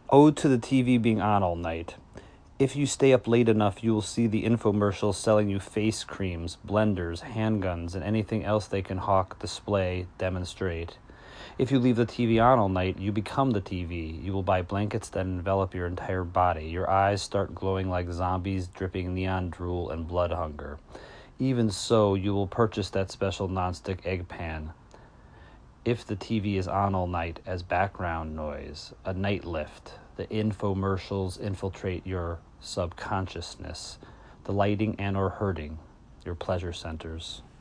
Ode to the TV being on all night. If you stay up late enough, you will see the infomercials selling you face creams, blenders, handguns, and anything else they can hawk, display, demonstrate. If you leave the TV on all night, you become the TV. You will buy blankets that envelop your entire body. Your eyes start glowing like zombies, dripping neon drool and blood hunger. Even so, you will purchase that special nonstick egg pan. If the TV is on all night as background noise, a night lift, the infomercials infiltrate your subconsciousness, delighting and or hurting your pleasure centers.